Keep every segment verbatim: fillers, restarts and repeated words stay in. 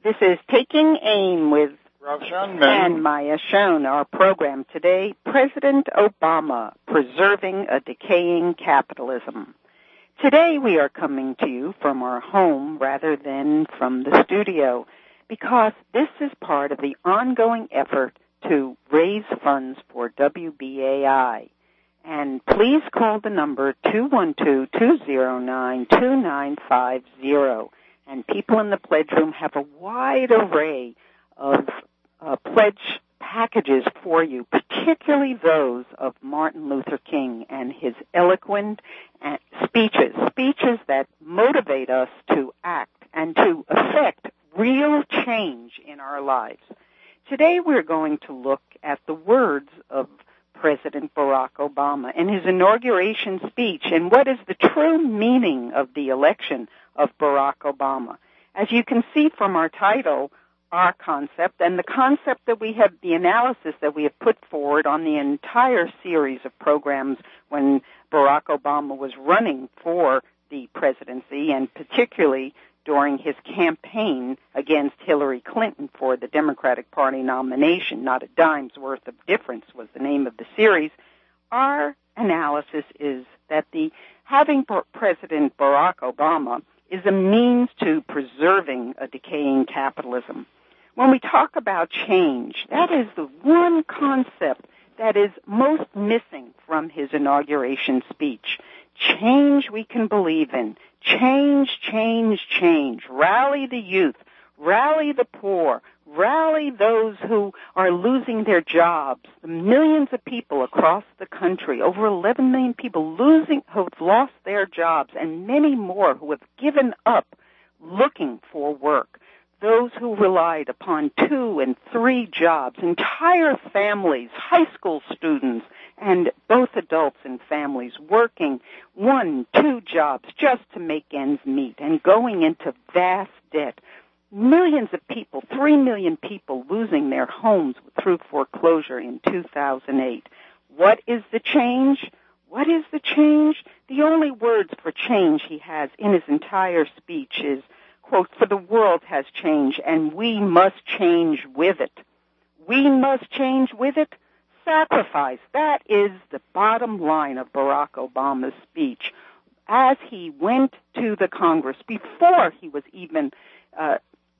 This is Taking Aim with Ralph Schoenman and Maya Schoen. Our program today, President Obama, Preserving a Decaying Capitalism. Today we are coming to you from our home rather than from the studio because this is part of the ongoing effort to raise funds for W B A I. And please call the number two one two, two zero nine, two nine five zero. And people in the pledge room have a wide array of uh, pledge packages for you, particularly those of Martin Luther King and his eloquent uh, speeches, speeches that motivate us to act and to effect real change in our lives. Today we're going to look at the words of President Barack Obama in his inauguration speech and what is the true meaning of the election of Barack Obama. As you can see from our title, our concept, and the concept that we have, the analysis that we have put forward on the entire series of programs when Barack Obama was running for the presidency, and particularly during his campaign against Hillary Clinton for the Democratic Party nomination. Not a dime's worth of difference was the name of the series. Our analysis is that the having President Barack Obama is a means to preserving a decaying capitalism. When we talk about change, that is the one concept that is most missing from his inauguration speech. Change we can believe in. Change, change, change. Rally the youth. Rally the poor. Rally those who are losing their jobs. The millions of people across the country, over eleven million people losing, who have lost their jobs, and many more who have given up looking for work. Those who relied upon two and three jobs, entire families, high school students, and both adults and families working one, two jobs just to make ends meet and going into vast debt. Millions of people, three million people losing their homes through foreclosure in two thousand eight. What is the change? What is the change? The only words for change he has in his entire speech is, quote, "For the world has changed, and we must change with it." We must change with it. Sacrifice. That is the bottom line of Barack Obama's speech. As he went to the Congress, before he was even uh,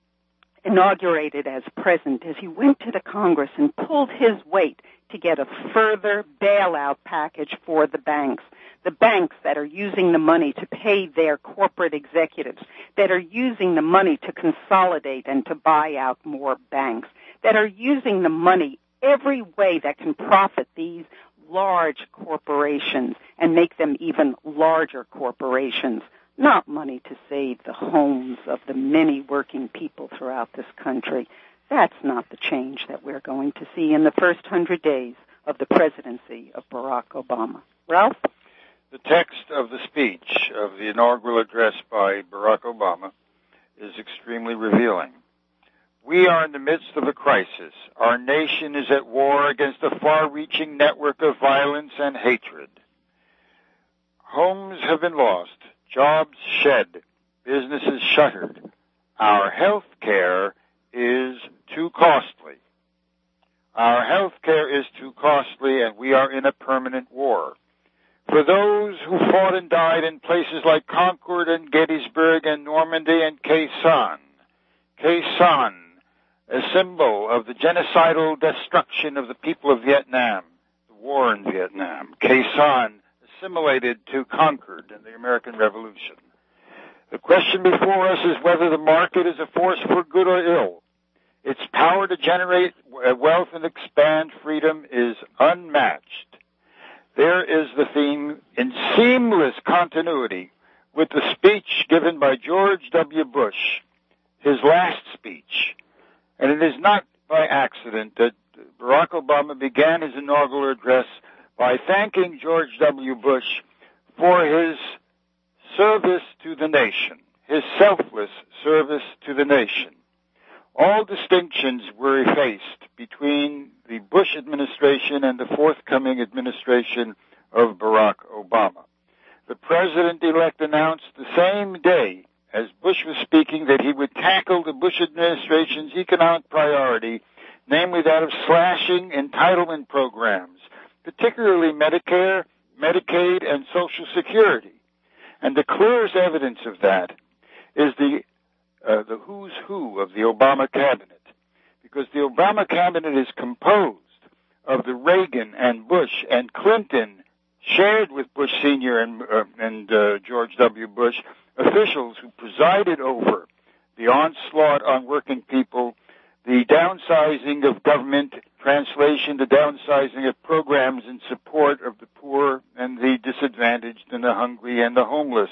inaugurated as president, as he went to the Congress and pulled his weight to get a further bailout package for the banks. The banks that are using the money to pay their corporate executives, that are using the money to consolidate and to buy out more banks, that are using the money every way that can profit these large corporations and make them even larger corporations, not money to save the homes of the many working people throughout this country. That's not the change that we're going to see in the first hundred days of the presidency of Barack Obama. Ralph? The text of the speech of the inaugural address by Barack Obama is extremely revealing. We are in the midst of a crisis. Our nation is at war against a far-reaching network of violence and hatred. Homes have been lost, jobs shed, businesses shuttered. Our health care is too costly. Our health care is too costly, and we are in a permanent war. For those who fought and died in places like Concord and Gettysburg and Normandy and Khe Sanh, Khe Sanh, a symbol of the genocidal destruction of the people of Vietnam, the war in Vietnam. Khe Sanh assimilated to Concord in the American Revolution. The question before us is whether the market is a force for good or ill. Its power to generate wealth and expand freedom is unmatched. There is the theme in seamless continuity with the speech given by George W. Bush, his last speech. And it is not by accident that Barack Obama began his inaugural address by thanking George W. Bush for his service to the nation, his selfless service to the nation. All distinctions were effaced between the Bush administration and the forthcoming administration of Barack Obama. The president-elect announced the same day as Bush was speaking, that he would tackle the Bush administration's economic priority, namely that of slashing entitlement programs, particularly Medicare, Medicaid, and Social Security. And the clearest evidence of that is the uh, the who's who of the Obama cabinet, because the Obama cabinet is composed of the Reagan and Bush and Clinton, shared with Bush Senior and, uh, and uh, George W. Bush, officials who presided over the onslaught on working people, the downsizing of government, translation, the downsizing of programs in support of the poor and the disadvantaged and the hungry and the homeless.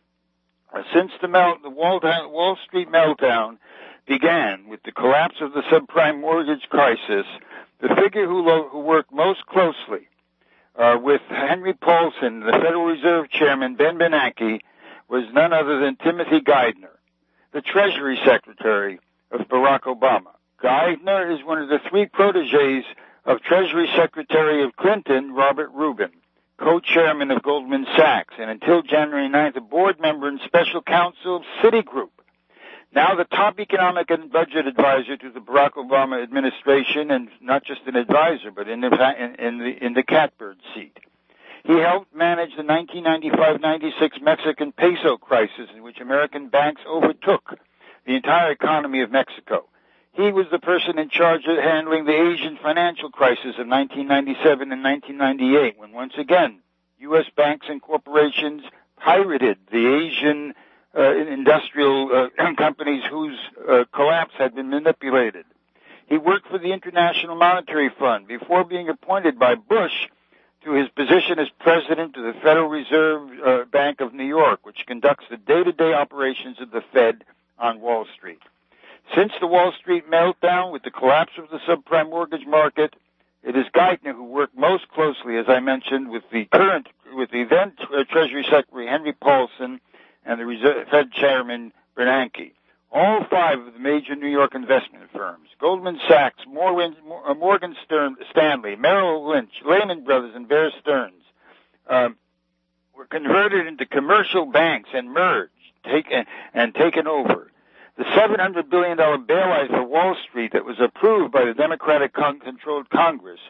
Uh, since the, melt, the Wall, Wall Street meltdown began with the collapse of the subprime mortgage crisis, the figure who, lo- who worked most closely uh, with Henry Paulson, the Federal Reserve Chairman, Ben Bernanke, was none other than Timothy Geithner, the Treasury Secretary of Barack Obama. Geithner is one of the three proteges of Treasury Secretary of Clinton, Robert Rubin, co-chairman of Goldman Sachs, and until January ninth, a board member and special counsel of Citigroup. Now the top economic and budget advisor to the Barack Obama administration, and not just an advisor, but in the, in, in the, in the catbird seat. He helped manage the nineteen ninety-five ninety-six Mexican peso crisis, in which American banks overtook the entire economy of Mexico. He was the person in charge of handling the Asian financial crisis of nineteen ninety-seven and nineteen ninety-eight, when once again U S banks and corporations pirated the Asian uh, industrial uh, companies whose uh, collapse had been manipulated. He worked for the International Monetary Fund before being appointed by Bush to his position as president of the Federal Reserve uh, Bank of New York, which conducts the day-to-day operations of the Fed on Wall Street. Since the Wall Street meltdown with the collapse of the subprime mortgage market, it is Geithner who worked most closely, as I mentioned, with the current, with the then Treasury Secretary Henry Paulson and the Reserve Fed Chairman Bernanke. All five of the major New York investment firms, Goldman Sachs, Morgan, Morgan Stern, Stanley, Merrill Lynch, Lehman Brothers, and Bear Stearns, um, were converted into commercial banks and merged, taken, and taken over. The seven hundred billion dollars bailout for Wall Street that was approved by the Democratic-controlled Congress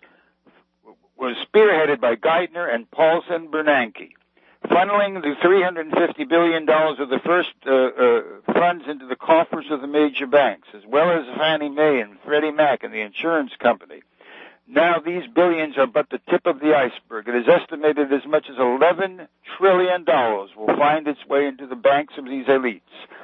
was spearheaded by Geithner and Paulson Bernanke, funneling the three hundred fifty billion dollars of the first uh, uh, funds into the coffers of the major banks, as well as Fannie Mae and Freddie Mac and the insurance company. Now these billions are but the tip of the iceberg. It is estimated as much as eleven trillion dollars will find its way into the banks of these elites.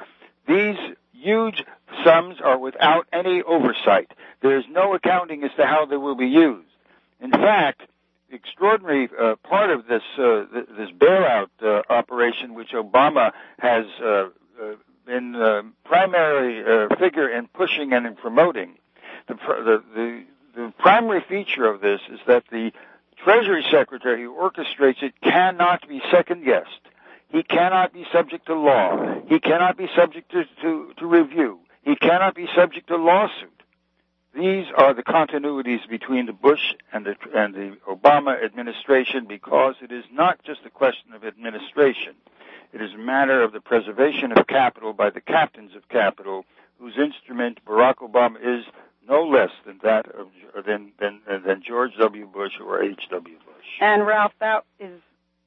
These huge sums are without any oversight. There is no accounting as to how they will be used. In fact, the extraordinary uh, part of this uh, th- this bailout uh, operation, which Obama has uh, uh, been the primary uh, figure in pushing and in promoting, the, pr- the, the, the primary feature of this is that the Treasury Secretary who orchestrates it cannot be second-guessed. He cannot be subject to law. He cannot be subject to, to, to review. He cannot be subject to lawsuit. These are the continuities between the Bush and the, and the Obama administration, because it is not just a question of administration. It is a matter of the preservation of capital by the captains of capital, whose instrument Barack Obama is no less than that of than than, than George W. Bush or H W. Bush. And Ralph, that is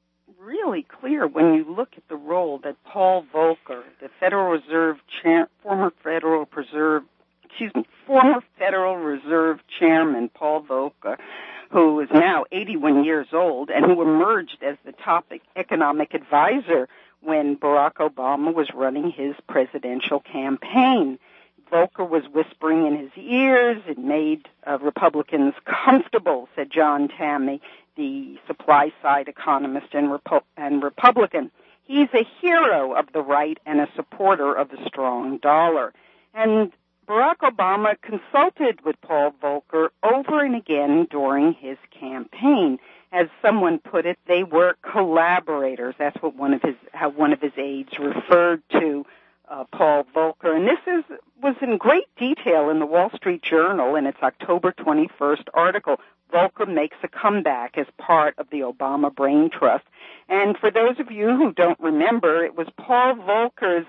really clear when you look at the role that Paul Volcker, the Federal Reserve Chair, former Federal Reserve, excuse me, former Federal Reserve Chairman Paul Volcker, who is now eighty-one years old and who emerged as the top economic advisor when Barack Obama was running his presidential campaign. Volcker was whispering in his ears. It made uh, Republicans comfortable, said John Tammy, the supply-side economist and, Repo- and Republican. He's a hero of the right and a supporter of the strong dollar. And Barack Obama consulted with Paul Volcker over and again during his campaign. As someone put it, they were collaborators. That's what one of his, how one of his aides referred to uh, Paul Volcker. And this is, was in great detail in the Wall Street Journal in its October twenty-first article. Volcker makes a comeback as part of the Obama Brain Trust. And for those of you who don't remember, it was Paul Volcker's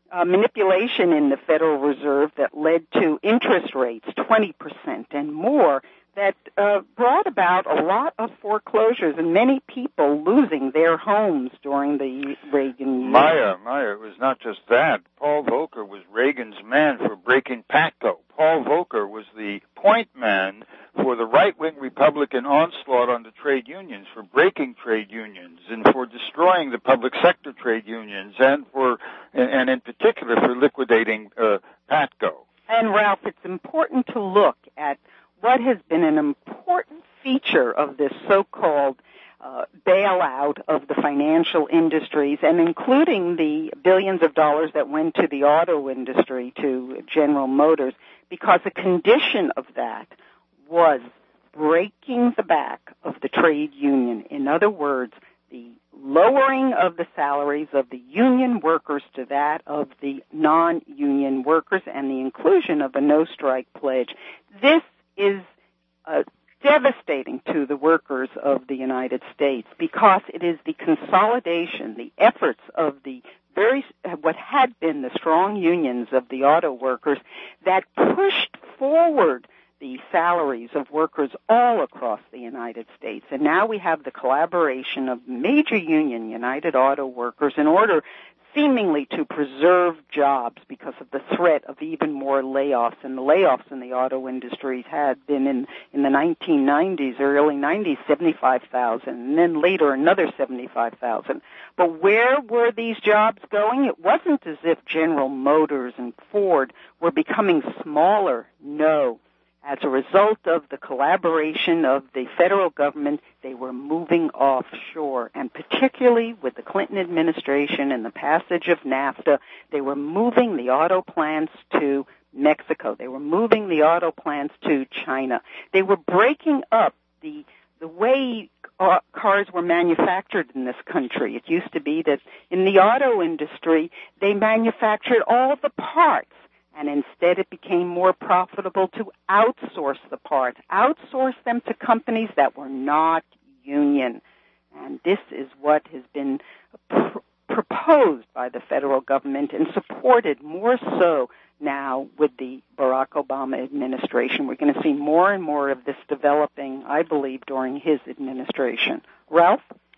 uh, manipulation in the Federal Reserve that led to interest rates twenty percent and more that uh, brought about a lot of foreclosures and many people losing their homes during the Reagan years. Maya, Maya, it was not just that. Paul Volcker was Reagan's man for breaking PATCO. Paul Volcker was the point man for the right-wing Republican onslaught on the trade unions, for breaking trade unions, and for destroying the public sector trade unions, and for, and in particular for liquidating uh, PATCO. And Ralph, it's important to look at what has been an important feature of this so-called uh, bailout of the financial industries, and including the billions of dollars that went to the auto industry, to General Motors, because a condition of that was breaking the back of the trade union. In other words, the lowering of the salaries of the union workers to that of the non-union workers, and the inclusion of a no-strike pledge. This is uh, devastating to the workers of the United States because it is the consolidation, the efforts of the very, what had been the strong unions of the auto workers that pushed forward the salaries of workers all across the United States. And now we have the collaboration of major union, United Auto Workers, in order seemingly to preserve jobs because of the threat of even more layoffs. And the layoffs in the auto industries had been in, in the nineteen nineties or early nineties, seventy-five thousand, and then later another seventy-five thousand. But where were these jobs going? It wasn't as if General Motors and Ford were becoming smaller. No. As a result of the collaboration of the federal government, they were moving offshore, and particularly with the Clinton administration and the passage of NAFTA, they were moving the auto plants to Mexico. They were moving the auto plants to China. They were breaking up the the way uh, cars were manufactured in this country. It used to be that in the auto industry, they manufactured all the parts. And instead it became more profitable to outsource the parts, outsource them to companies that were not union. And this is what has been pr- proposed by the federal government and supported more so now with the Barack Obama administration. We're going to see more and more of this developing, I believe, during his administration. Ralph?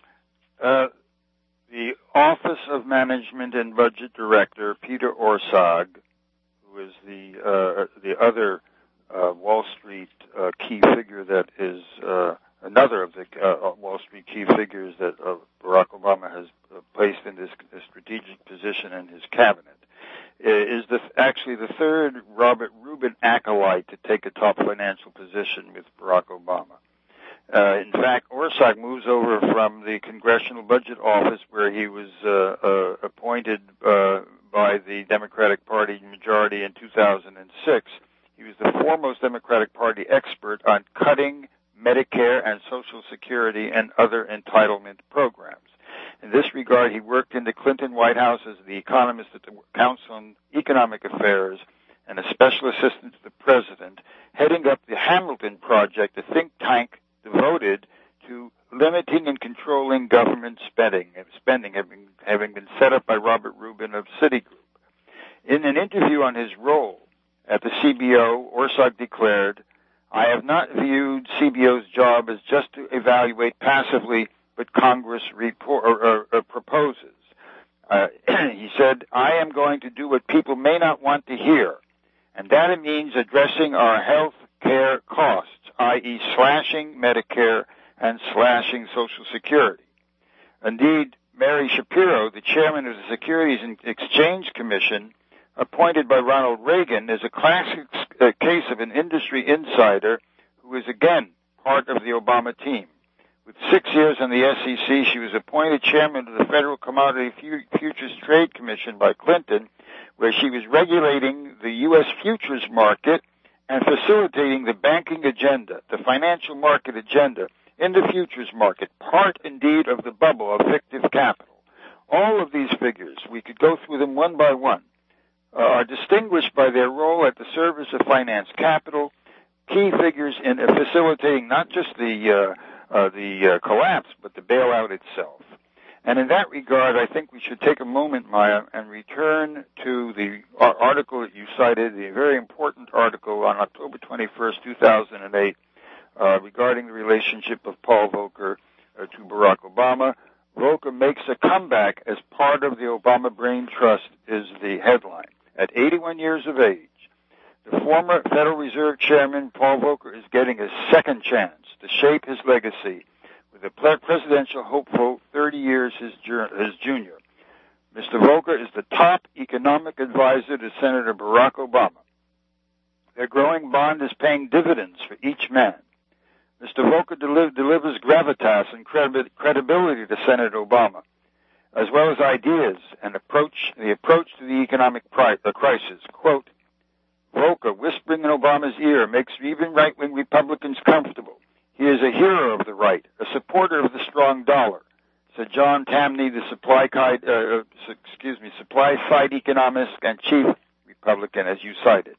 Uh, the Office of Management and Budget Director, Peter Orszag, is the uh, the other uh, Wall Street uh, key figure that is uh, another of the uh, Wall Street key figures that uh, Barack Obama has uh, placed in this, this strategic position in his cabinet, is the, actually the third Robert Rubin acolyte to take a top financial position with Barack Obama. Uh, in fact, Orszag moves over from the Congressional Budget Office, where he was uh, uh, appointed uh, by the Democratic Party majority in two thousand six. He was the foremost Democratic Party expert on cutting Medicare and Social Security and other entitlement programs. In this regard, he worked in the Clinton White House as the economist at the Council on Economic Affairs and a special assistant to the president, heading up the Hamilton Project, a think tank devoted to limiting and controlling government spending, spending having, having been set up by Robert Rubin of Citigroup. In an interview on his role at the C B O, Orszag declared, "I have not viewed C B O's job as just to evaluate passively what Congress report, or, or, or proposes." Uh, he said, "I am going to do what people may not want to hear, and that means addressing our health care costs, that is slashing Medicare and slashing Social Security." Indeed, Mary Shapiro, the chairman of the Securities and Exchange Commission, appointed by Ronald Reagan, is a classic uh, case of an industry insider who is, again, part of the Obama team. With six years on the S E C, she was appointed chairman of the Federal Commodity Futures Trade Commission by Clinton, where she was regulating the U S futures market and facilitating the banking agenda, the financial market agenda, in the futures market, part indeed of the bubble of fictive capital. All of these figures, we could go through them one by one, uh, are distinguished by their role at the service of finance capital, key figures in uh, facilitating not just the uh, uh, the uh, collapse, but the bailout itself. And in that regard, I think we should take a moment, Maya, and return to the article that you cited, the very important article on October twenty-first, two thousand eight, uh, regarding the relationship of Paul Volcker uh, to Barack Obama. Volcker makes a comeback as part of the Obama Brain Trust is the headline. At eighty-one years of age, the former Federal Reserve Chairman, Paul Volcker, is getting a second chance to shape his legacy with a presidential hopeful thirty years his, his junior. Mister Volcker is the top economic advisor to Senator Barack Obama. Their growing bond is paying dividends for each man. Mister Volcker deli- delivers gravitas and credi- credibility to Senator Obama, as well as ideas and approach the approach to the economic pri- the crisis. Quote, Volcker, whispering in Obama's ear, makes even right-wing Republicans comfortable. He is a hero of the right, a supporter of the strong dollar, said John Tamny, the supply side, uh, excuse me, supply side economist and chief Republican, as you cited.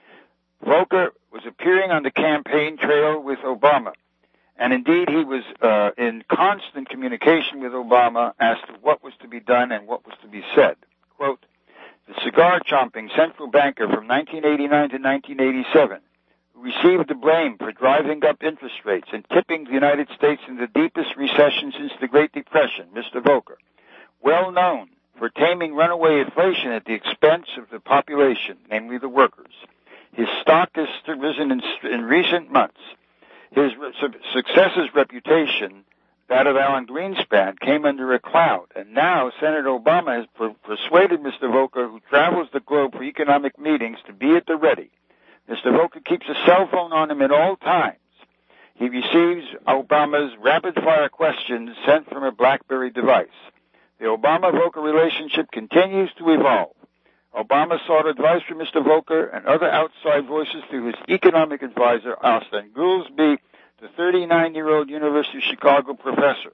Volcker was appearing on the campaign trail with Obama, and indeed he was uh, in constant communication with Obama as to what was to be done and what was to be said. Quote, the cigar-chomping central banker from nineteen eighty-nine to nineteen eighty-seven, who received the blame for driving up interest rates and tipping the United States in the deepest recession since the Great Depression, Mister Volcker, well known for taming runaway inflation at the expense of the population, namely the workers. His stock has risen in, in recent months. His su- success's reputation, that of Alan Greenspan, came under a cloud, and now Senator Obama has per- persuaded Mister Volcker, who travels the globe for economic meetings, to be at the ready. Mister Volcker keeps a cell phone on him at all times. He receives Obama's rapid-fire questions sent from a BlackBerry device. The Obama-Volcker relationship continues to evolve. Obama sought advice from Mister Volcker and other outside voices through his economic advisor, Austin Goolsbee, the thirty-nine-year-old University of Chicago professor.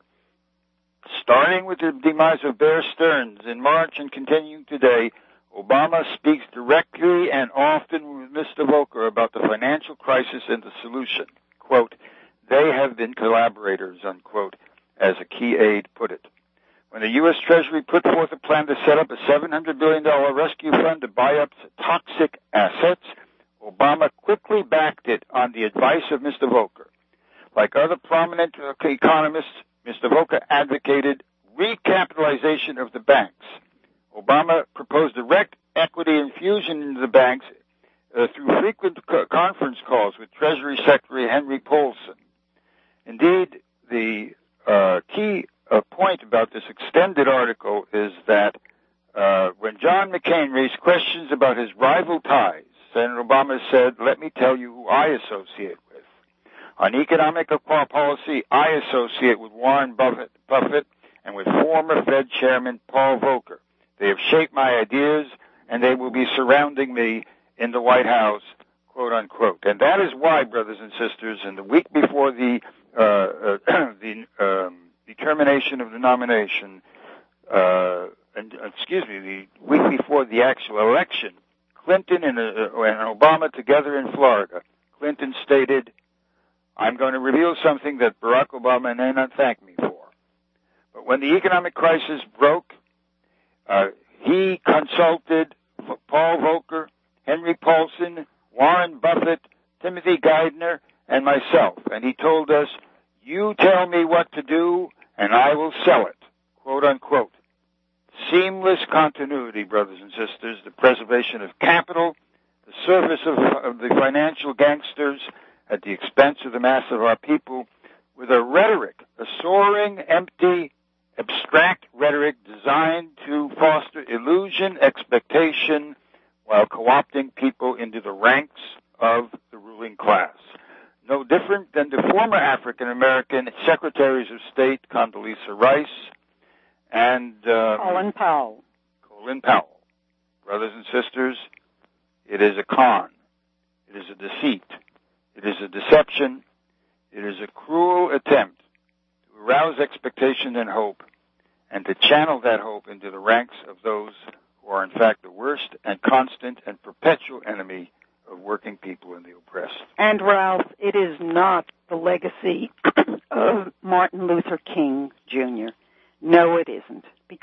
Starting with the demise of Bear Stearns in March and continuing today, Obama speaks directly and often with Mister Volcker about the financial crisis and the solution. Quote, they have been collaborators, unquote, as a key aide put it. When the U S Treasury put forth a plan to set up a seven hundred billion dollars rescue fund to buy up toxic assets, Obama quickly backed it on the advice of Mister Volcker. Like other prominent economists, Mister Volcker advocated recapitalization of the banks. Obama proposed direct equity infusion into the banks uh, through frequent co- conference calls with Treasury Secretary Henry Paulson. Indeed, the uh, key uh, point about this extended article is that uh, when John McCain raised questions about his rival ties, Senator Obama said, let me tell you who I associate with. On economic policy, I associate with Warren Buffett, Buffett and with former Fed Chairman Paul Volcker. They have shaped my ideas, and they will be surrounding me in the White House, quote unquote. And that is why, brothers and sisters, in the week before the uh, uh, the um, determination of the nomination, uh, and excuse me, the week before the actual election, Clinton and, uh, and Obama together in Florida, Clinton stated, "I'm going to reveal something that Barack Obama may not thank me for." But when the economic crisis broke, Uh, he consulted Paul Volcker, Henry Paulson, Warren Buffett, Timothy Geithner, and myself. And he told us, you tell me what to do, and I will sell it, quote unquote. Seamless continuity, brothers and sisters, the preservation of capital, the service of, of the financial gangsters at the expense of the mass of our people, with a rhetoric, a soaring, empty, abstract rhetoric designed to foster illusion, expectation, while co-opting people into the ranks of the ruling class. No different than the former African-American secretaries of state, Condoleezza Rice and um, Colin Powell. Colin Powell. Brothers and sisters, it is a con. It is a deceit. It is a deception. It is a cruel attempt to arouse expectation and hope, and to channel that hope into the ranks of those who are in fact the worst and constant and perpetual enemy of working people and the oppressed. And Ralph, it is not the legacy of Martin Luther King Junior No, it isn't.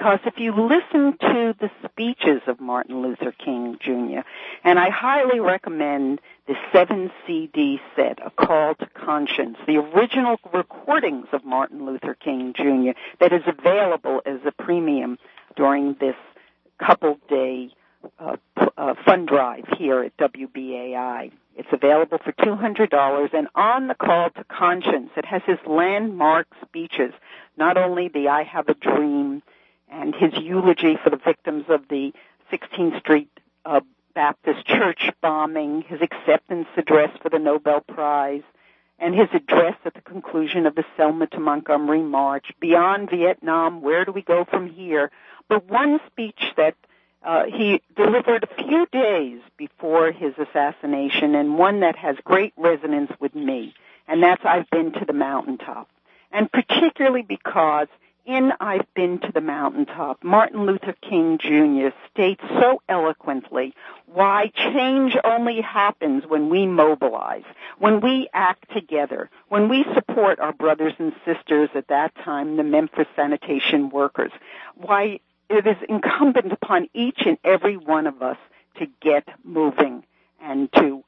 because if you listen to the speeches of Martin Luther King Junior, and I highly recommend the seven C D set, A Call to Conscience, the original recordings of Martin Luther King Junior that is available as a premium during this couple-day uh, uh, fund drive here at W B A I. It's available for two hundred dollars, and on the Call to Conscience, it has his landmark speeches, not only the I Have a Dream and his eulogy for the victims of the sixteenth Street uh, Baptist Church bombing, his acceptance address for the Nobel Prize, and his address at the conclusion of the Selma to Montgomery March, Beyond Vietnam, Where Do We Go From Here? But one speech that uh, he delivered a few days before his assassination, and one that has great resonance with me, and that's I've Been to the Mountaintop. And particularly because in I've Been to the Mountaintop, Martin Luther King Junior states so eloquently why change only happens when we mobilize, when we act together, when we support our brothers and sisters at that time, the Memphis sanitation workers, why it is incumbent upon each and every one of us to get moving and to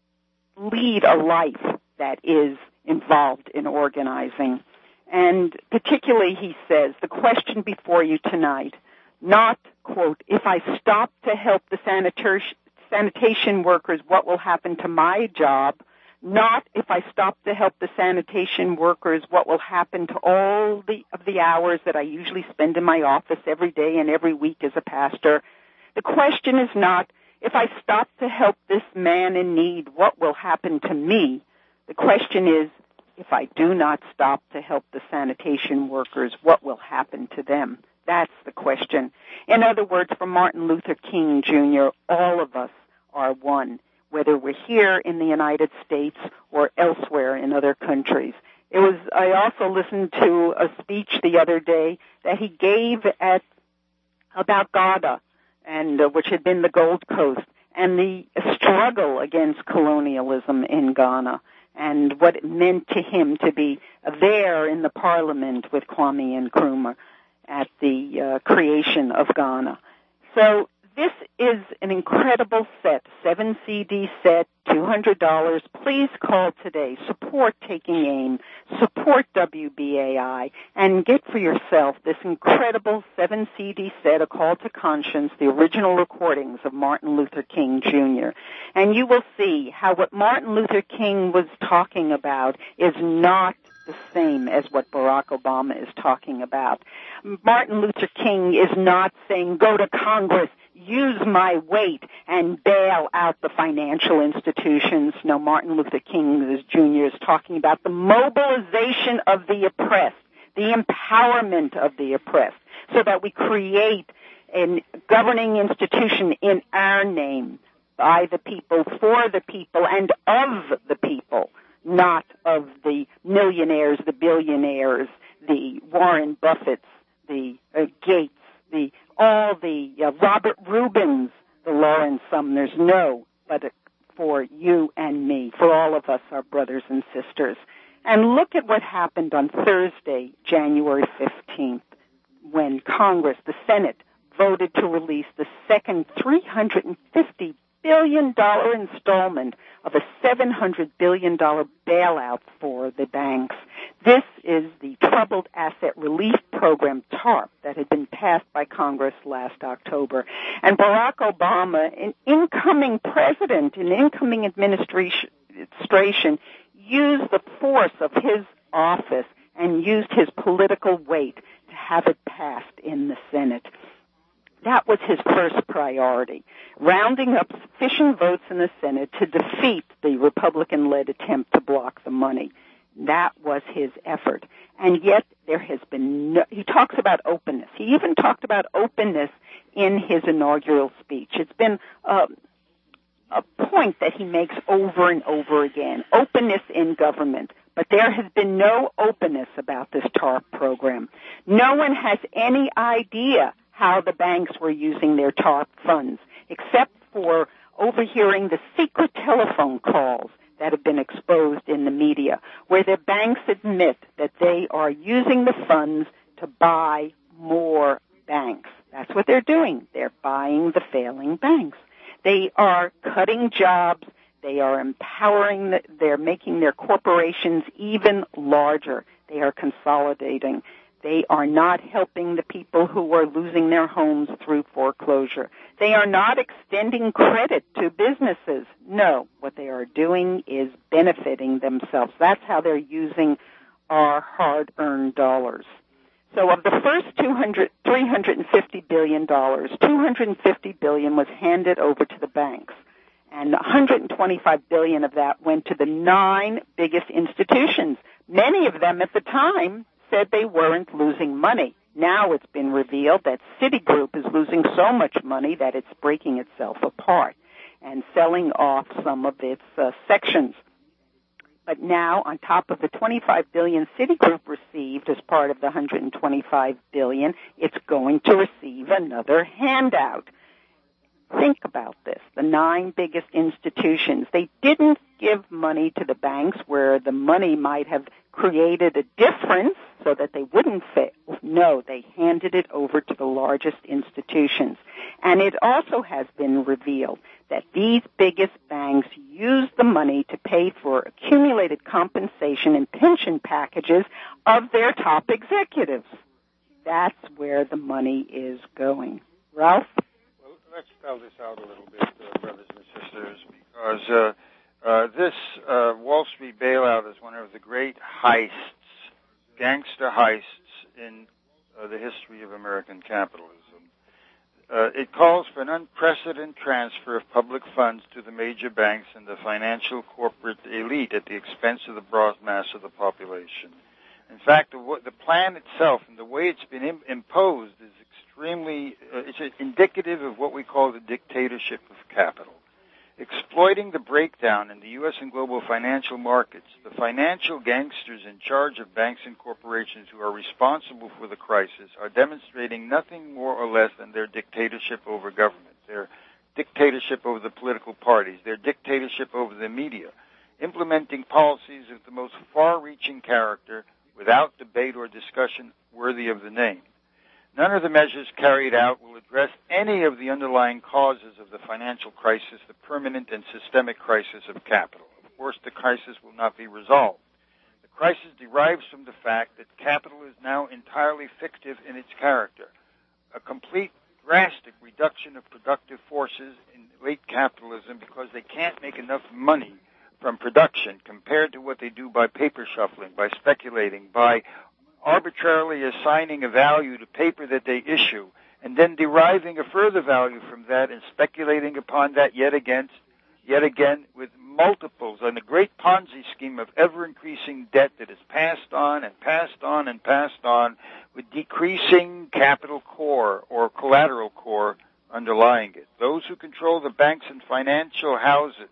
lead a life that is involved in organizing. And particularly, he says, the question before you tonight, not, quote, if I stop to help the sanitar- sanitation workers, what will happen to my job? Not if I stop to help the sanitation workers, what will happen to all the of the hours that I usually spend in my office every day and every week as a pastor. The question is not, if I stop to help this man in need, what will happen to me? The question is, if I do not stop to help the sanitation workers, what will happen to them? That's the question. In other words, for Martin Luther King Junior, all of us are one, whether we're here in the United States or elsewhere in other countries. It was, I also listened to a speech the other day that he gave at, about Ghana, and uh, which had been the Gold Coast, and the struggle against colonialism in Ghana, and what it meant to him to be there in the parliament with Kwame Nkrumah at the uh, creation of Ghana. So this is an incredible set, seven C D set, two hundred dollars. Please call today. Support Taking Aim. Support W B A I. And get for yourself this incredible seven C D set, A Call to Conscience, the original recordings of Martin Luther King Junior And you will see how what Martin Luther King was talking about is not the same as what Barack Obama is talking about. Martin Luther King is not saying, go to Congress, use my weight, and bail out the financial institutions. No, Martin Luther King Junior is talking about the mobilization of the oppressed, the empowerment of the oppressed, so that we create a governing institution in our name, by the people, for the people, and of the people, not of the millionaires, the billionaires, the Warren Buffetts, the uh, Gates, the all the uh, Robert Rubins, the Lawrence Sumners. No, but for you and me, for all of us, our brothers and sisters. And look at what happened on Thursday, January fifteenth, when Congress, the Senate, voted to release the second three hundred fifty billion dollars installment of a seven hundred billion dollars bailout for the banks. This is the Troubled Asset Relief Program, TARP, that had been passed by Congress last October. And Barack Obama, an incoming president, an incoming administration, used the force of his office and used his political weight to have it passed in the Senate. That was his first priority, rounding up sufficient votes in the Senate to defeat the Republican-led attempt to block the money. That was his effort. And yet there has been no, he talks about openness. He even talked about openness in his inaugural speech. It's been uh, a point that he makes over and over again, openness in government. But there has been no openness about this TARP program. No one has any idea how the banks were using their TARP funds, except for overhearing the secret telephone calls that have been exposed in the media, where the banks admit that they are using the funds to buy more banks. That's what they're doing. They're buying the failing banks. They are cutting jobs. They are empowering, the, they're making their corporations even larger. They are consolidating. They are not helping the people who are losing their homes through foreclosure. They are not extending credit to businesses. No, what they are doing is benefiting themselves. That's how they're using our hard-earned dollars. So of the first two hundred, three hundred fifty billion dollars, two hundred fifty billion dollars was handed over to the banks, and one hundred twenty-five billion dollars of that went to the nine biggest institutions. Many of them at the time said they weren't losing money. Now it's been revealed that Citigroup is losing so much money that it's breaking itself apart and selling off some of its uh, sections. But now, on top of the twenty-five billion dollars Citigroup received as part of the one hundred twenty-five billion dollars, it's going to receive another handout. Think about this. The nine biggest institutions, they didn't give money to the banks where the money might have created a difference so that they wouldn't fail. No, they handed it over to the largest institutions. And it also has been revealed that these biggest banks use the money to pay for accumulated compensation and pension packages of their top executives. That's where the money is going. Ralph? Well, let's spell this out a little bit, uh, brothers and sisters, because uh, uh, this uh, Wall Street bailout is one of the great heists, gangster heists in uh, the history of American capitalism. Uh, it calls for an unprecedented transfer of public funds to the major banks and the financial corporate elite at the expense of the broad mass of the population. In fact, the, the plan itself and the way it's been im- imposed is extremely, uh, it's indicative of what we call the dictatorship of capital. Exploiting the breakdown in the U S and global financial markets, the financial gangsters in charge of banks and corporations who are responsible for the crisis are demonstrating nothing more or less than their dictatorship over government, their dictatorship over the political parties, their dictatorship over the media, implementing policies of the most far-reaching character without debate or discussion worthy of the name. None of the measures carried out will address any of the underlying causes of the financial crisis, the permanent and systemic crisis of capital. Of course, the crisis will not be resolved. The crisis derives from the fact that capital is now entirely fictive in its character. A complete drastic reduction of productive forces in late capitalism because they can't make enough money from production compared to what they do by paper shuffling, by speculating, by arbitrarily assigning a value to paper that they issue, and then deriving a further value from that and speculating upon that yet again, yet again with multiples and a great Ponzi scheme of ever-increasing debt that is passed on and passed on and passed on with decreasing capital core or collateral core underlying it. Those who control the banks and financial houses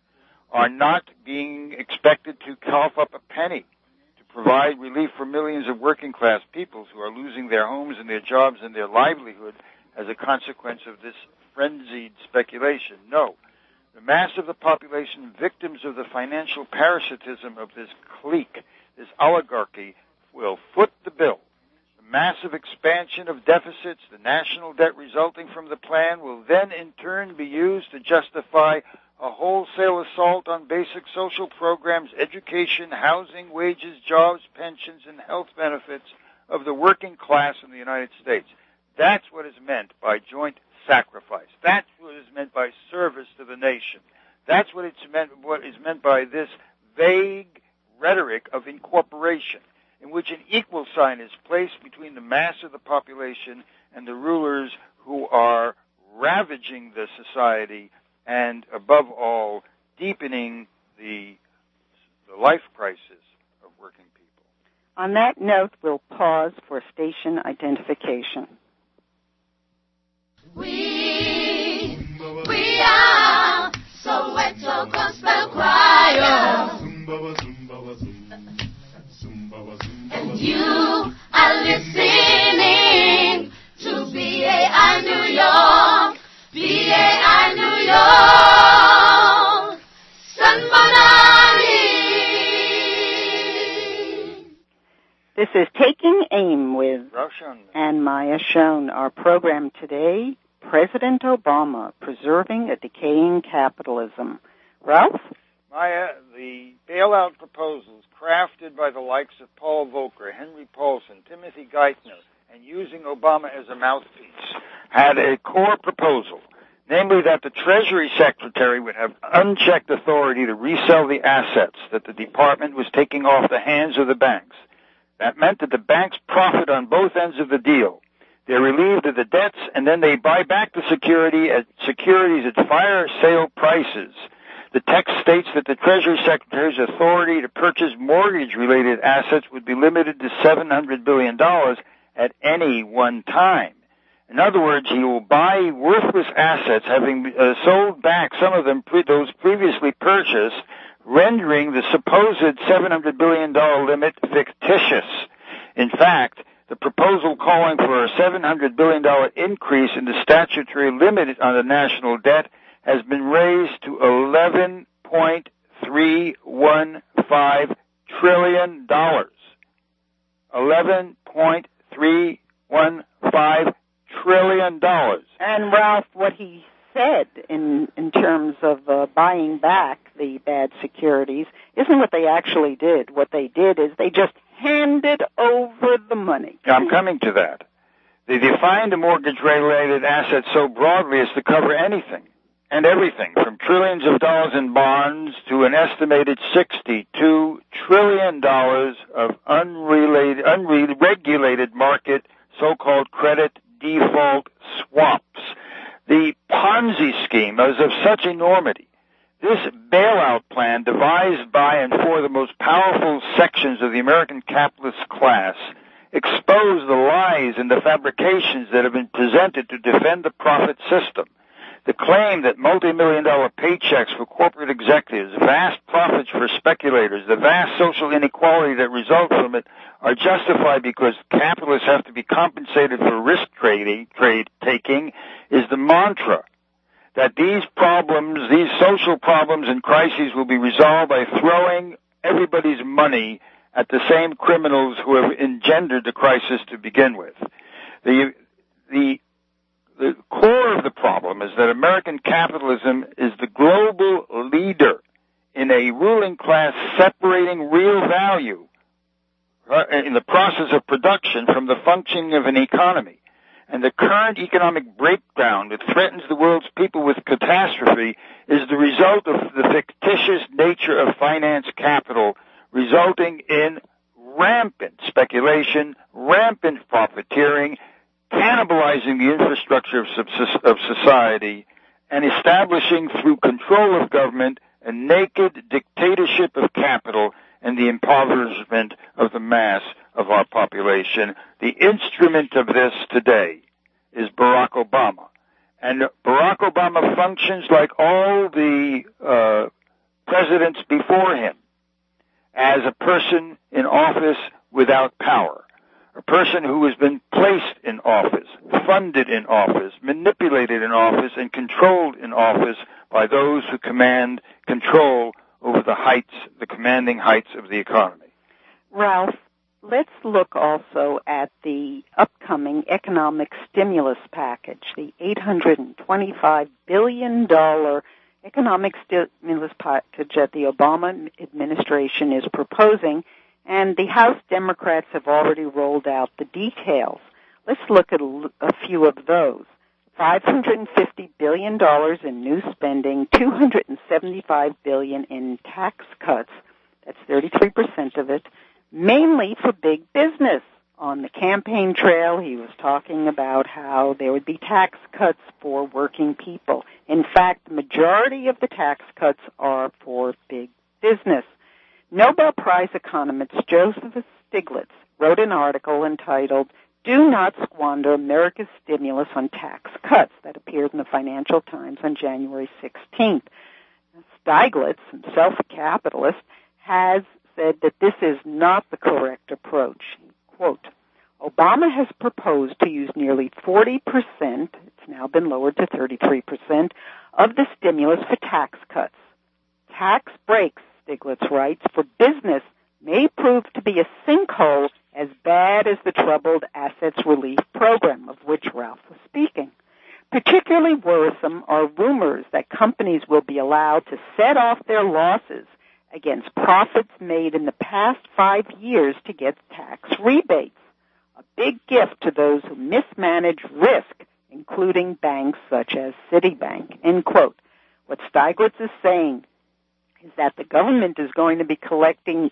are not being expected to cough up a penny provide relief for millions of working-class peoples who are losing their homes and their jobs and their livelihood as a consequence of this frenzied speculation. No. The mass of the population, victims of the financial parasitism of this clique, this oligarchy, will foot the bill. The massive expansion of deficits, the national debt resulting from the plan, will then in turn be used to justify a wholesale assault on basic social programs, education, housing, wages, jobs, pensions, and health benefits of the working class in the United States. That's what is meant by joint sacrifice. That's what is meant by service to the nation. That's what it's meant, what is meant by this vague rhetoric of incorporation, in which an equal sign is placed between the mass of the population and the rulers who are ravaging the society and, above all, deepening the, the life crisis of working people. On that note, we'll pause for station identification. We, we are Soweto Gospel Choir, and you are listening to B A I New York. B A I New York, San Bonani. This is Taking Aim with Ralph Schoen and Maya Schoen. Our program today, President Obama, Preserving a Decaying Capitalism. Ralph? Maya, the bailout proposals crafted by the likes of Paul Volcker, Henry Paulson, Timothy Geithner, and using Obama as a mouthpiece, had a core proposal, namely that the Treasury Secretary would have unchecked authority to resell the assets that the department was taking off the hands of the banks. That meant that the banks profit on both ends of the deal. They're relieved of the debts, and then they buy back the security at securities at fire sale prices. The text states that the Treasury Secretary's authority to purchase mortgage-related assets would be limited to seven hundred billion dollars at any one time. In other words, he will buy worthless assets, having uh, sold back some of them, pre- those previously purchased, rendering the supposed seven hundred billion dollars limit fictitious. In fact, the proposal calling for a seven hundred billion dollars increase in the statutory limit on the national debt has been raised to eleven point three one five trillion dollars. eleven point three one five trillion dollars. And Ralph, what he said in in terms of uh, buying back the bad securities isn't what they actually did. What they did is they just handed over the money. I'm coming to that. They defined the mortgage-related assets so broadly as to cover anything and everything, from trillions of dollars in bonds to an estimated sixty-two trillion dollars of unrelated, unregulated market so-called credit default swaps. The Ponzi scheme is of such enormity. This bailout plan, devised by and for the most powerful sections of the American capitalist class, exposed the lies and the fabrications that have been presented to defend the profit system. The claim that multi-million dollar paychecks for corporate executives, vast profits for speculators, the vast social inequality that results from it are justified because capitalists have to be compensated for risk trading, trade taking is the mantra that these problems, these social problems and crises will be resolved by throwing everybody's money at the same criminals who have engendered the crisis to begin with. The, the, the core of the problem is that American capitalism is the global leader in a ruling class separating real value in the process of production from the functioning of an economy. And the current economic breakdown that threatens the world's people with catastrophe is the result of the fictitious nature of finance capital, resulting in rampant speculation, rampant profiteering, cannibalizing the infrastructure of, subsist- of society, and establishing through control of government a naked dictatorship of capital and the impoverishment of the mass of our population. The instrument of this today is Barack Obama. And Barack Obama functions like all the uh, presidents before him, as a person in office without power, a person who has been placed in office, funded in office, manipulated in office, and controlled in office by those who command control over the heights, the commanding heights of the economy. Ralph, let's look also at the upcoming economic stimulus package, the eight hundred twenty-five billion dollars economic stimulus package that the Obama administration is proposing, and the House Democrats have already rolled out the details. Let's look at a, a few of those. five hundred fifty billion dollars in new spending, two hundred seventy-five billion dollars in tax cuts. That's thirty-three percent of it, mainly for big business. On the campaign trail, he was talking about how there would be tax cuts for working people. In fact, the majority of the tax cuts are for big business. Nobel Prize economist Joseph Stiglitz wrote an article entitled, "Do Not Squander America's Stimulus on Tax Cuts," that appeared in the Financial Times on January sixteenth. Stiglitz, himself a capitalist, has said that this is not the correct approach. Quote, "Obama has proposed to use nearly forty percent, it's now been lowered to thirty-three percent, of the stimulus for tax cuts. Tax breaks," Stiglitz writes, "for business may prove to be a sinkhole as bad as the Troubled Assets Relief Program, of which Ralph was speaking. Particularly worrisome are rumors that companies will be allowed to set off their losses against profits made in the past five years to get tax rebates, a big gift to those who mismanage risk, including banks such as Citibank, end quote. What Stieglitz is saying is that the government is going to be collecting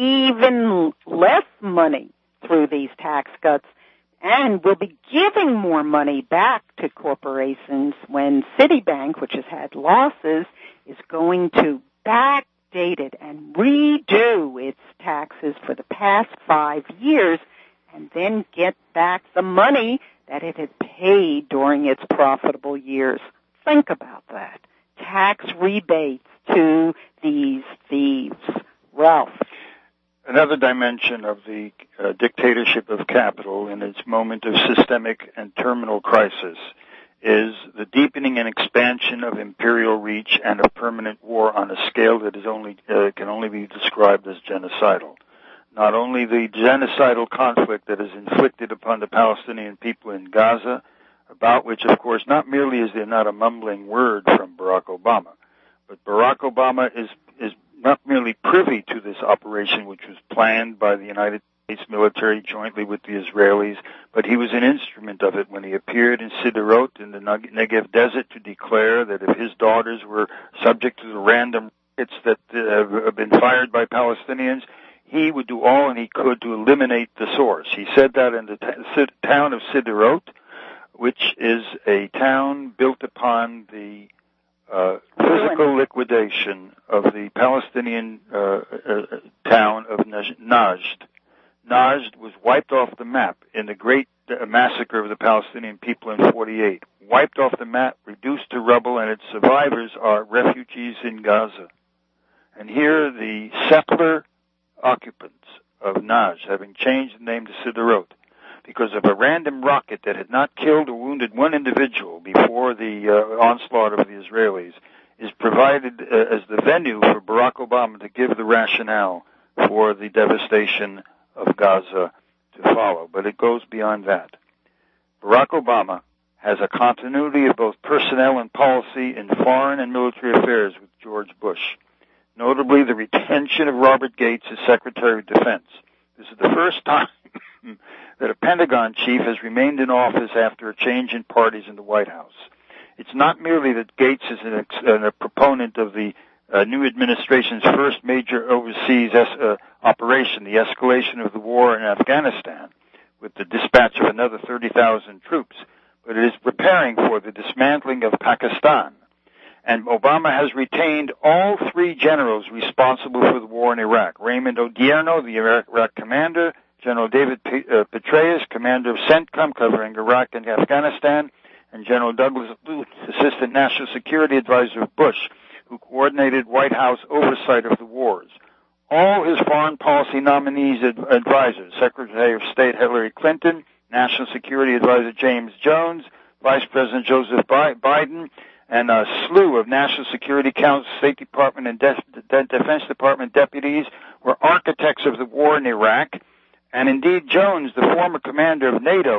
even less money through these tax cuts and will be giving more money back to corporations when Citibank, which has had losses, is going to backdate it and redo its taxes for the past five years and then get back the money that it had paid during its profitable years. Think about that. Tax rebates to these thieves. Ralph. Another dimension of the uh, dictatorship of capital in its moment of systemic and terminal crisis is the deepening and expansion of imperial reach and of permanent war on a scale that is only uh, can only be described as genocidal. Not only the genocidal conflict that is inflicted upon the Palestinian people in Gaza, about which, of course, not merely is there not a mumbling word from Barack Obama, but Barack Obama is is not merely privy to this operation, which was planned by the United States military jointly with the Israelis, but he was an instrument of it when he appeared in Sderot in the Negev desert to declare that if his daughters were subject to the random rockets that uh, have been fired by Palestinians, he would do all and he could to eliminate the source. He said that in the t- town of Sderot, which is a town built upon the Uh, physical liquidation of the Palestinian uh, uh, town of Najd. Najd was wiped off the map in the great uh, massacre of the Palestinian people in forty-eight. Wiped off the map, reduced to rubble, and its survivors are refugees in Gaza. And here the settler occupants of Najd, having changed the name to Sderot, because of a random rocket that had not killed or wounded one individual before the uh, onslaught of the Israelis, is provided uh, as the venue for Barack Obama to give the rationale for the devastation of Gaza to follow. But it goes beyond that. Barack Obama has a continuity of both personnel and policy in foreign and military affairs with George Bush, notably the retention of Robert Gates as Secretary of Defense. This is the first time that a Pentagon chief has remained in office after a change in parties in the White House. It's not merely that Gates is an ex- uh, a proponent of the uh, new administration's first major overseas es- uh, operation, the escalation of the war in Afghanistan, with the dispatch of another thirty thousand troops, but it is preparing for the dismantling of Pakistan. And Obama has retained all three generals responsible for the war in Iraq: Raymond Odierno, the Iraq, Iraq commander; General David P- uh, Petraeus, commander of CENTCOM covering Iraq and Afghanistan; and General Douglas Lute, assistant national security advisor of Bush, who coordinated White House oversight of the wars. All his foreign policy nominees ad- advisors, Secretary of State Hillary Clinton, National Security Advisor James Jones, Vice President Joseph Bi- Biden, and a slew of National Security Council, State Department, and De- De- Defense Department deputies were architects of the war in Iraq. And indeed, Jones, the former commander of NATO,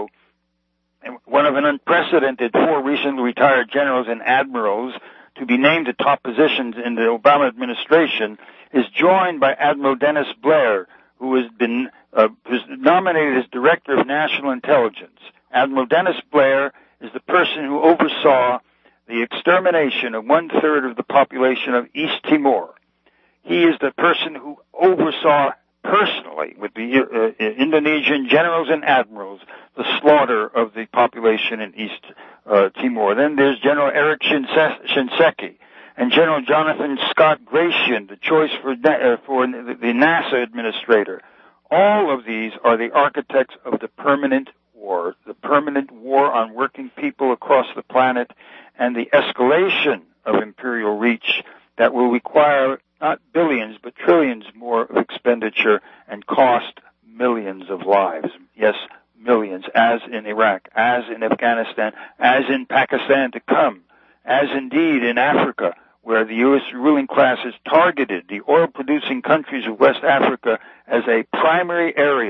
one of an unprecedented four recently retired generals and admirals to be named to top positions in the Obama administration, is joined by Admiral Dennis Blair, who has been uh, nominated as Director of National Intelligence. Admiral Dennis Blair is the person who oversaw the extermination of one-third of the population of East Timor. He is the person who oversaw personally, with the uh, Indonesian generals and admirals, the slaughter of the population in East uh, Timor. Then there's General Eric Shinseki and General Jonathan Scott Gratian, the choice for, uh, for the NASA administrator. All of these are the architects of the permanent war, the permanent war on working people across the planet, and the escalation of imperial reach that will require not billions, but trillions more of expenditure and cost millions of lives. Yes, millions, as in Iraq, as in Afghanistan, as in Pakistan to come, as indeed in Africa, where the U S ruling class has targeted the oil-producing countries of West Africa as a primary area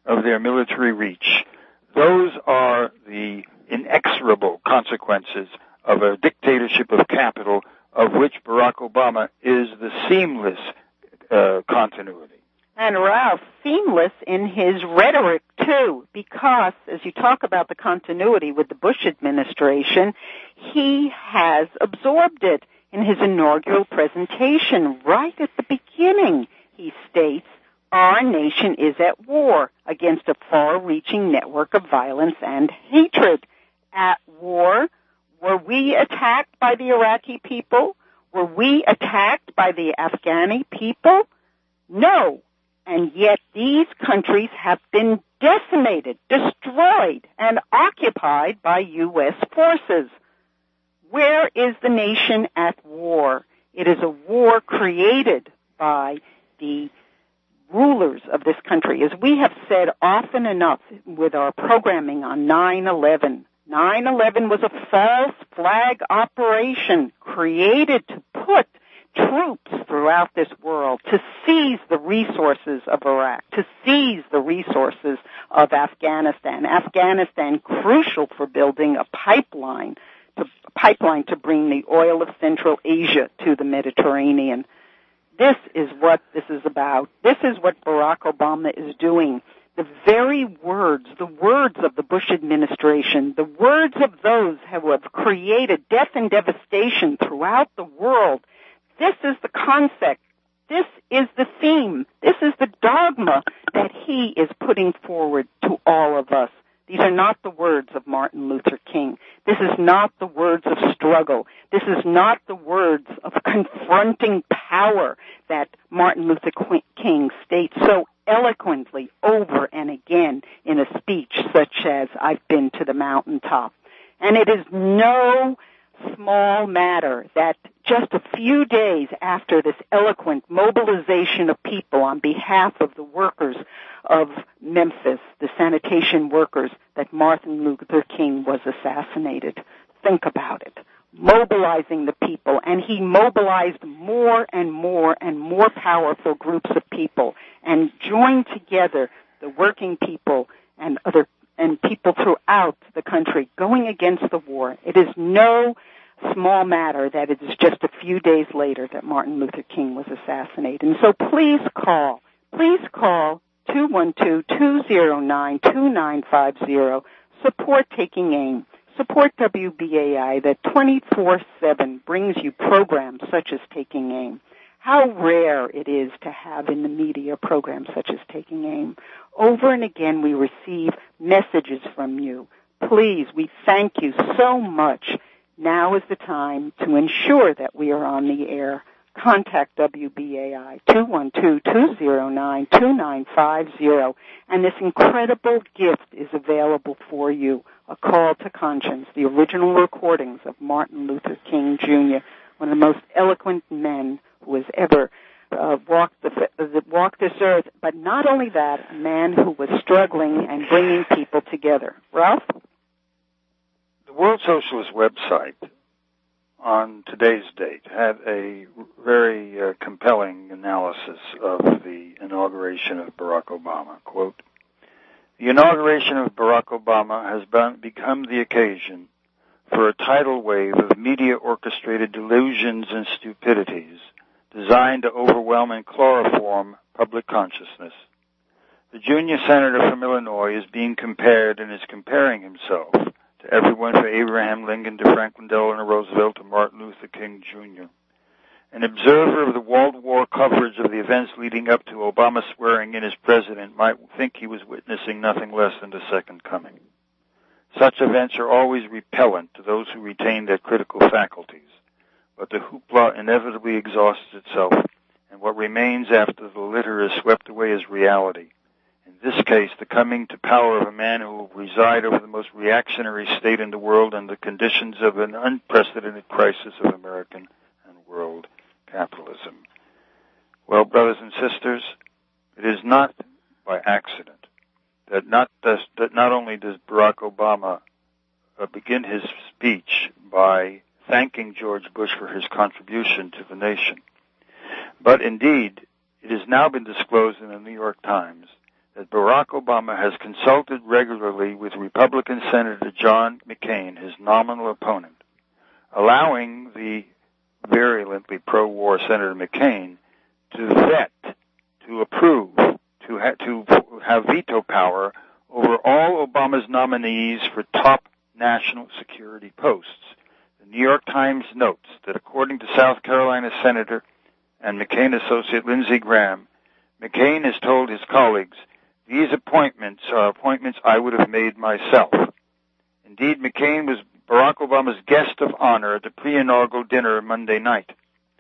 of their military reach. Those are the inexorable consequences of a dictatorship of capital, of which Barack Obama is the seamless uh, continuity. And Ralph, seamless in his rhetoric, too, because as you talk about the continuity with the Bush administration, he has absorbed it in his inaugural presentation. Right at the beginning, he states, our nation is at war against a far-reaching network of violence and hatred. At war, were we attacked by the Iraqi people? Were we attacked by the Afghani people? No. And yet these countries have been decimated, destroyed, and occupied by U S forces. Where is the nation at war? It is a war created by the rulers of this country. As we have said often enough with our programming on nine eleven, nine eleven was a false flag operation created to put troops throughout this world to seize the resources of Iraq, to seize the resources of Afghanistan. Afghanistan, crucial for building a pipeline, to, a pipeline to bring the oil of Central Asia to the Mediterranean. This is what this is about. This is what Barack Obama is doing. The very words, the words of the Bush administration, the words of those who have created death and devastation throughout the world. This is the concept. This is the theme. This is the dogma that he is putting forward to all of us. These are not the words of Martin Luther King. This is not the words of struggle. This is not the words of confronting power that Martin Luther King states so eloquently over and again in a speech such as I've been to the mountaintop. And it is no small matter that just a few days after this eloquent mobilization of people on behalf of the workers of Memphis, the sanitation workers, that Martin Luther King was assassinated. Think about it. Mobilizing the people, and he mobilized more and more and more powerful groups of people and joined together the working people and other and people throughout the country going against the war. It is no small matter that it is just a few days later that Martin Luther King was assassinated. And so please call, please call two one two, two zero nine, two nine five zero. Support Taking Aim. Support W B A I that twenty-four seven brings you programs such as Taking Aim. How rare it is to have in the media programs such as Taking Aim. Over and again we receive messages from you. Please, we thank you so much. Now is the time to ensure that we are on the air. Contact W B A I, two one two, two zero nine, two nine five zero. And this incredible gift is available for you, A Call to Conscience, the original recordings of Martin Luther King, Junior, one of the most eloquent men who has ever uh, walked, the, uh, walked this earth. But not only that, a man who was struggling and bringing people together. Ralph? The World Socialist website on today's date had a very uh, compelling analysis of the inauguration of Barack Obama. Quote, the inauguration of Barack Obama has been, become the occasion for a tidal wave of media-orchestrated delusions and stupidities designed to overwhelm and chloroform public consciousness. The junior senator from Illinois is being compared and is comparing himself to everyone from Abraham Lincoln to Franklin Delano Roosevelt to Martin Luther King, Junior An observer of the wall-to-wall coverage of the events leading up to Obama swearing in as president might think he was witnessing nothing less than the second coming. Such events are always repellent to those who retain their critical faculties, but the hoopla inevitably exhausts itself, and what remains after the litter is swept away is reality. In this case, the coming to power of a man who will preside over the most reactionary state in the world and the conditions of an unprecedented crisis of American and world capitalism. Well, brothers and sisters, it is not by accident that not, does, that not only does Barack Obama uh, begin his speech by thanking George Bush for his contribution to the nation, but indeed, it has now been disclosed in the New York Times that Barack Obama has consulted regularly with Republican Senator John McCain, his nominal opponent, allowing the virulently pro-war Senator McCain to vet, to approve, to, ha- to have veto power over all Obama's nominees for top national security posts. The New York Times notes that according to South Carolina Senator and McCain associate Lindsey Graham, McCain has told his colleagues, "These appointments are appointments I would have made myself." Indeed, McCain was Barack Obama's guest of honor at the pre-inaugural dinner Monday night.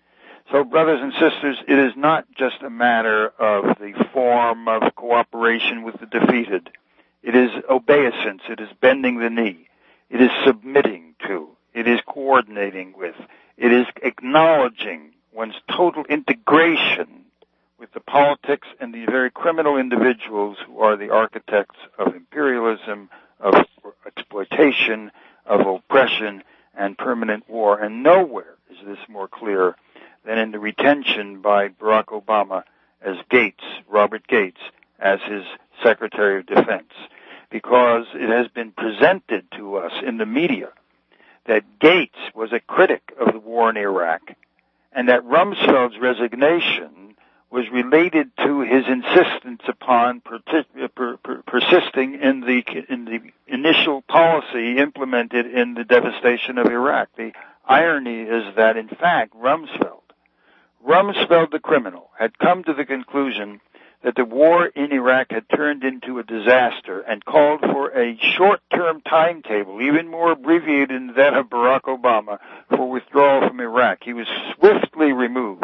So, brothers and sisters, it is not just a matter of the form of cooperation with the defeated. It is obeisance. It is bending the knee. It is submitting to. It is coordinating with. It is acknowledging one's total integration with the politics and the very criminal individuals who are the architects of imperialism, of exploitation, of oppression, and permanent war. And nowhere is this more clear than in the retention by Barack Obama as Gates, Robert Gates, as his Secretary of Defense. Because it has been presented to us in the media that Gates was a critic of the war in Iraq, and that Rumsfeld's resignation was related to his insistence upon per- per- per- persisting in the in the initial policy implemented in the devastation of Iraq. The irony is that, in fact, Rumsfeld, Rumsfeld the criminal, had come to the conclusion that the war in Iraq had turned into a disaster and called for a short-term timetable, even more abbreviated than that of Barack Obama, for withdrawal from Iraq. He was swiftly removed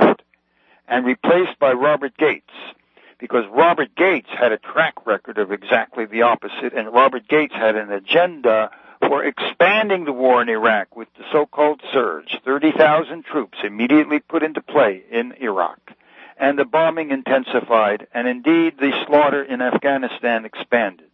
and replaced by Robert Gates, because Robert Gates had a track record of exactly the opposite, and Robert Gates had an agenda for expanding the war in Iraq with the so-called surge, thirty thousand troops immediately put into play in Iraq. And the bombing intensified, and indeed the slaughter in Afghanistan expanded.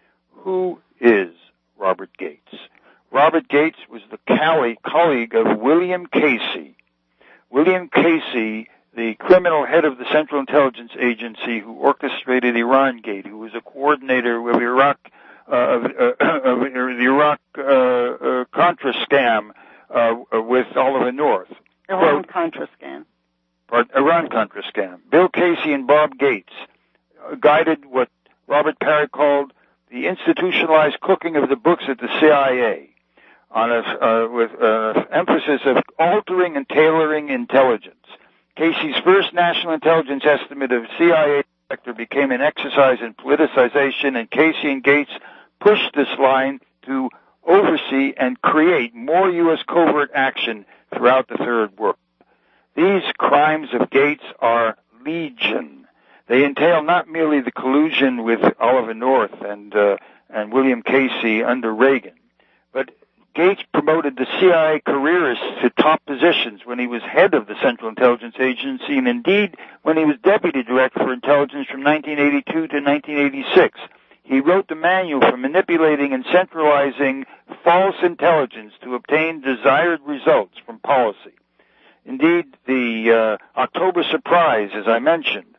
Who is Robert Gates? Robert Gates was the colleague of William Casey. William Casey, the criminal head of the Central Intelligence Agency who orchestrated Irangate, who was a coordinator of Iraq, uh, of, uh, of the Iraq uh, uh, Contra scam uh, with Oliver North. Iran Contra scam. Iran-Contra scam. Bill Casey and Bob Gates uh, guided what Robert Parry called the institutionalized cooking of the books at the C I A, on a, uh, with uh, emphasis of altering and tailoring intelligence. Casey's first national intelligence estimate of C I A director became an exercise in politicization, and Casey and Gates pushed this line to oversee and create more U S covert action throughout the Third World. These crimes of Gates are legion. They entail not merely the collusion with Oliver North and uh, and William Casey under Reagan, but Gates promoted the C I A careerists to top positions when he was head of the Central Intelligence Agency, and indeed when he was deputy director for intelligence from nineteen eighty-two to nineteen eighty-six. He wrote the manual for manipulating and centralizing false intelligence to obtain desired results from policy. Indeed, the uh, October surprise, as I mentioned,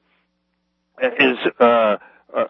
is uh, uh,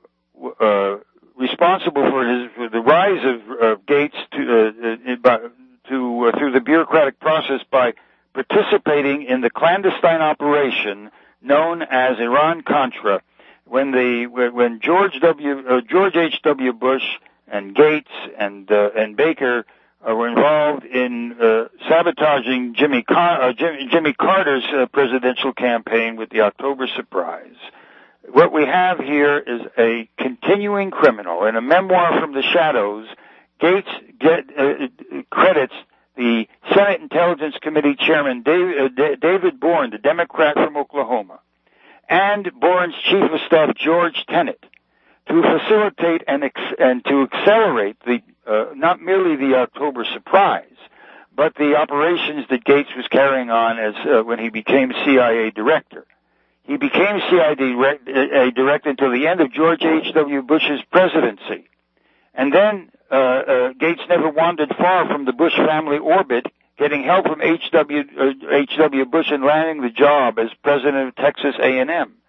uh, responsible for, his, for the rise of uh, Gates to, uh, to uh, through the bureaucratic process by participating in the clandestine operation known as Iran-Contra, when the when George W. Uh, George H W. Bush and Gates and uh, and Baker Uh, were involved in uh, sabotaging Jimmy, Car- uh, Jimmy, Jimmy Carter's uh, presidential campaign with the October surprise. What we have here is a continuing criminal. In a memoir from the shadows, Gates get, uh, credits the Senate Intelligence Committee Chairman Dave, uh, D- David Bourne, the Democrat from Oklahoma, and Bourne's Chief of Staff George Tenet, to facilitate and ex- and to accelerate the uh, not merely the October surprise, but the operations that Gates was carrying on as uh, when he became C I A director. He became C I A direct, uh, director until the end of George H W. Bush's presidency, and then uh, uh, Gates never wandered far from the Bush family orbit, getting help from H W. Uh, H W. Bush in landing the job as president of Texas A and M.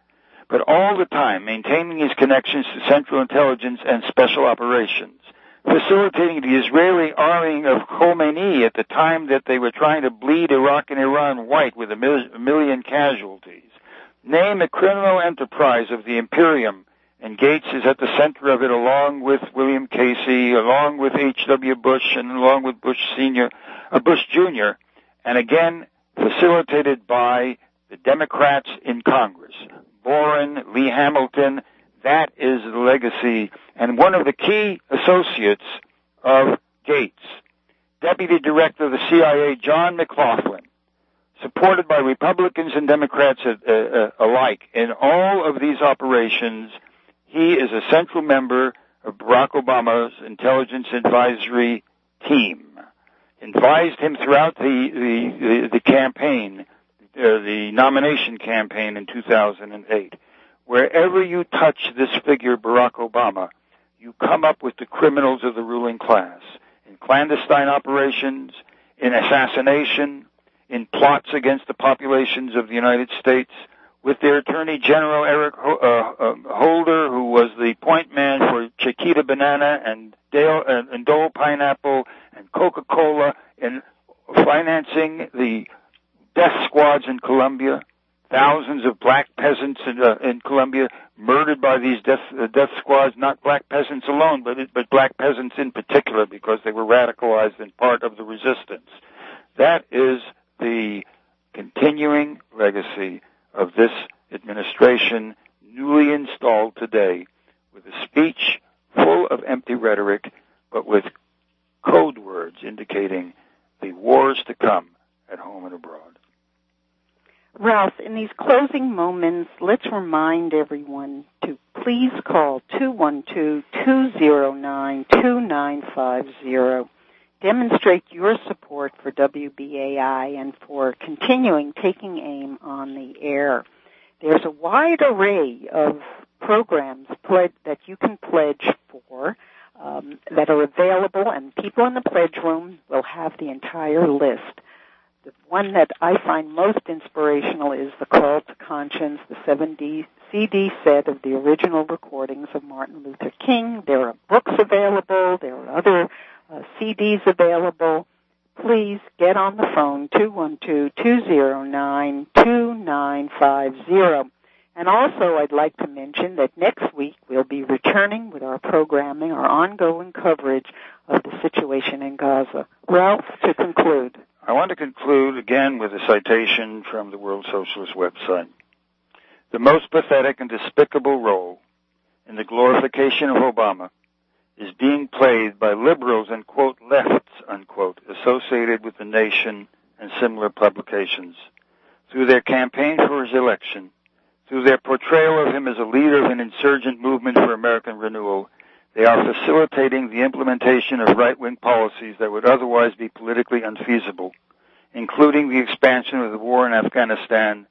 but all the time maintaining his connections to Central Intelligence and Special Operations, facilitating the Israeli arming of Khomeini at the time that they were trying to bleed Iraq and Iran white with a, mil- a million casualties. Name a criminal enterprise of the Imperium, and Gates is at the center of it, along with William Casey, along with H W. Bush, and along with Bush Senior, uh, Bush Junior, and again facilitated by the Democrats in Congress. Warren, Lee Hamilton, that is the legacy. And one of the key associates of Gates, Deputy Director of the C I A, John McLaughlin, supported by Republicans and Democrats uh, uh, alike in all of these operations. He is a central member of Barack Obama's intelligence advisory team. Advised him throughout the, the, the, the campaign, uh, the nomination campaign in two thousand eight. Wherever you touch this figure, Barack Obama, you come up with the criminals of the ruling class. In clandestine operations, in assassination, in plots against the populations of the United States, with their Attorney General Eric uh, uh, Holder, who was the point man for Chiquita Banana and Dale uh, and Dole Pineapple and Coca-Cola, in financing the death squads in Colombia. Thousands of black peasants in, uh, in Colombia murdered by these death, uh, death squads, not black peasants alone, but, but black peasants in particular, because they were radicalized and part of the resistance. That is the continuing legacy of this administration, newly installed today, with a speech full of empty rhetoric, but with code words indicating the wars to come at home and abroad. Ralph, in these closing moments, let's remind everyone to please call two one two, two zero nine, two nine five zero. Demonstrate your support for W B A I and for continuing Taking Aim on the air. There's a wide array of programs pledge, that you can pledge for um, that are available, and people in the pledge room will have the entire list. The one that I find most inspirational is the Call to Conscience, the seven C D set of the original recordings of Martin Luther King. There are books available. There are other uh, C Ds available. Please get on the phone, two one two, two zero nine, two nine five zero. And also I'd like to mention that next week we'll be returning with our programming, our ongoing coverage of the situation in Gaza. Ralph, to conclude. I want to conclude again with a citation from the World Socialist website. The most pathetic and despicable role in the glorification of Obama is being played by liberals and, quote, lefts, unquote, associated with the Nation and similar publications. Through their campaign for his election, through their portrayal of him as a leader of an insurgent movement for American renewal, they are facilitating the implementation of right-wing policies that would otherwise be politically unfeasible, including the expansion of the war in Afghanistan,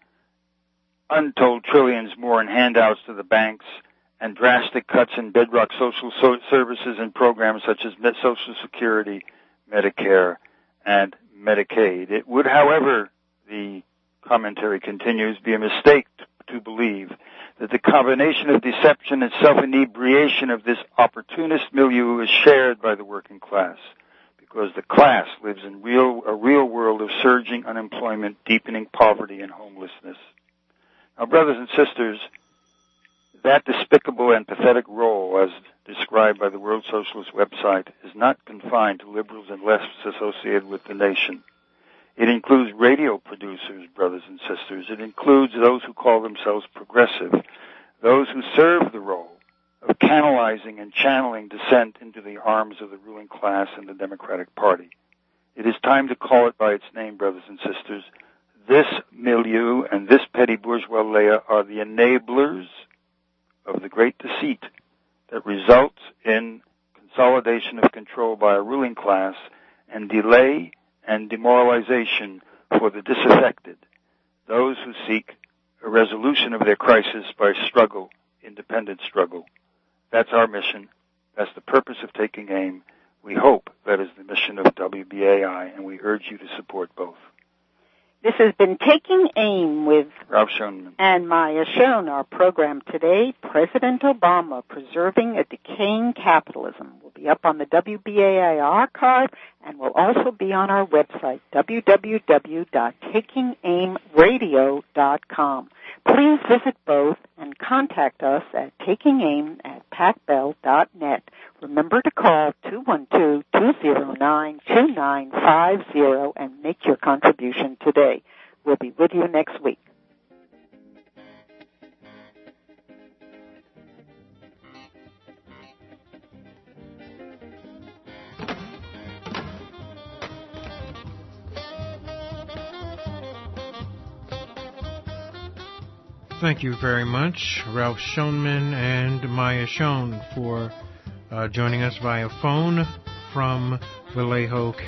untold trillions more in handouts to the banks, and drastic cuts in bedrock social so- services and programs such as Social Security, Medicare, and Medicaid. It would, however, the commentary continues, be a mistake to, to believe that the combination of deception and self-inebriation of this opportunist milieu is shared by the working class, because the class lives in real, a real world of surging unemployment, deepening poverty, and homelessness. Now, brothers and sisters, that despicable and pathetic role, as described by the World Socialist website, is not confined to liberals and lefts associated with the Nation. It includes radio producers, brothers and sisters. It includes those who call themselves progressive, those who serve the role of canalizing and channeling dissent into the arms of the ruling class and the Democratic Party. It is time to call it by its name, brothers and sisters. This milieu and this petty bourgeois layer are the enablers of the great deceit that results in consolidation of control by a ruling class and delay and demoralization for the disaffected, those who seek a resolution of their crisis by struggle, independent struggle. That's our mission. That's the purpose of Taking Aim. We hope that is the mission of W B A I, and we urge you to support both. This has been Taking Aim with Ralph Schoenman and Maya Schoen. Our program today, President Obama, Preserving a Decaying Capitalism, will be up on the W B A I archive and will also be on our website, w w w dot taking aim radio dot com. Please visit both and contact us at takingaim at pat bell dot net. Remember to call two one two, two zero nine, two nine five zero and make your contribution today. We'll be with you next week. Thank you very much, Ralph Schoenman and Maya Schoen, for uh, joining us via phone from Vallejo,